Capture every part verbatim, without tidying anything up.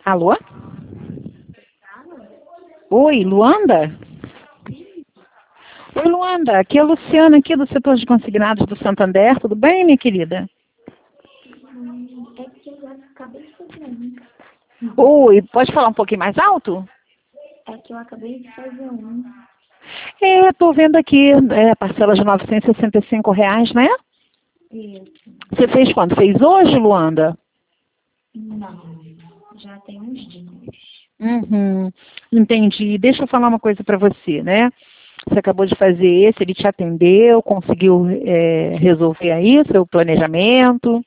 Alô? Oi, Luanda? Oi, Luanda. Aqui é a Luciana, aqui do setor de consignados do Santander. Tudo bem, minha querida? Hum, é que eu já acabei de fazer um. Oi, pode falar um pouquinho mais alto? É que eu acabei de fazer um. É, estou vendo aqui, é, parcela de novecentos e sessenta e cinco reais, né? Isso. Você fez quando? Fez hoje, Luanda? Não, já tem uns dias. Uhum, entendi. Deixa eu falar uma coisa para você, né? Você acabou de fazer esse, ele te atendeu, conseguiu é, resolver aí o seu planejamento?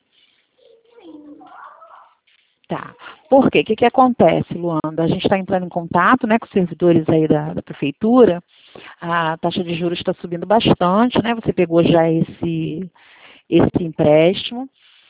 Tá. Por quê? O que, que acontece, Luanda? A gente está entrando em contato, né, com os servidores aí da, da prefeitura. A taxa de juros está subindo bastante, né? Você pegou já esse, esse empréstimo.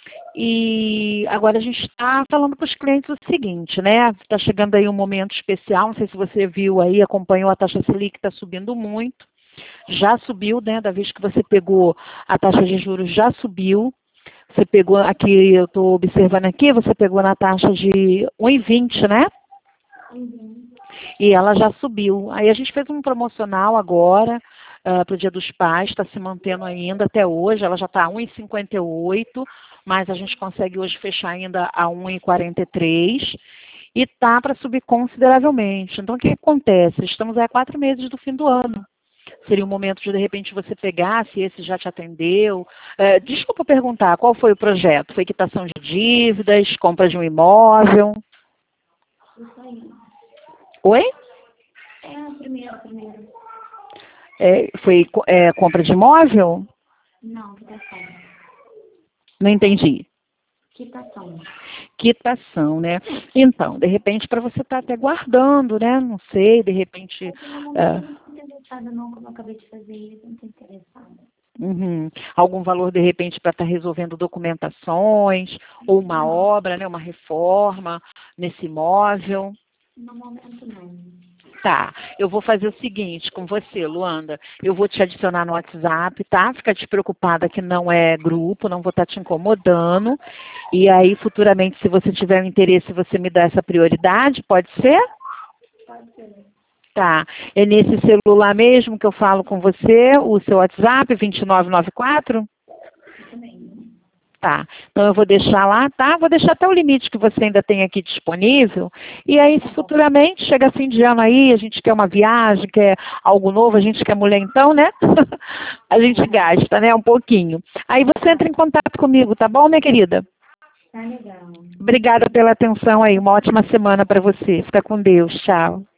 E agora a gente está falando para os clientes o seguinte, né? Está chegando aí um momento especial, não sei se você viu aí, acompanhou a taxa Selic, está subindo muito. Já subiu, né? Da vez que você pegou, a taxa de juros já subiu. Você pegou aqui, eu estou observando aqui, você pegou na taxa de um vírgula vinte, né? Uhum. E ela já subiu. Aí a gente fez um promocional agora, uh, para o Dia dos Pais, está se mantendo ainda até hoje, ela já está a um vírgula cinquenta e oito, mas a gente consegue hoje fechar ainda a um vírgula quarenta e três e tá para subir consideravelmente. Então o que acontece? Estamos aí a quatro meses do fim do ano. Seria o momento de, de repente, você pegar, se esse já te atendeu. É, desculpa perguntar, qual foi o projeto? Foi quitação de dívidas, compra de um imóvel? Isso aí. Oi? É a primeira, a primeira. É, foi é, compra de imóvel? Não, quitação. Não entendi. Quitação. Quitação, né? Então, de repente, para você estar até guardando, né? Não sei, de repente. É que no momento é, eu não estou interessada não, como eu acabei de fazer isso, eu não estou interessada. uhum, algum valor, de repente, para estar resolvendo documentações, ou uma Não, obra, né? Uma reforma nesse imóvel. no momento não. Tá, eu vou fazer o seguinte com você, Luanda. Eu vou te adicionar no WhatsApp, tá? Fica despreocupada que não é grupo, não vou estar te incomodando. E aí, futuramente, se você tiver um interesse, você me dá essa prioridade, pode ser? Pode ser. Tá. É nesse celular mesmo que eu falo com você, o seu WhatsApp, vinte e nove noventa e quatro? Isso mesmo. Tá. Então eu vou deixar lá, tá? Vou deixar até o limite que você ainda tem aqui disponível. E aí, Tá se bom. futuramente, chega fim de ano aí, a gente quer uma viagem, quer algo novo, a gente quer mulher então, né? A gente gasta, né? Um pouquinho. Aí você entra em contato comigo, tá bom, minha querida? Tá legal. Obrigada pela atenção aí. Uma ótima semana para você. Fica com Deus. Tchau.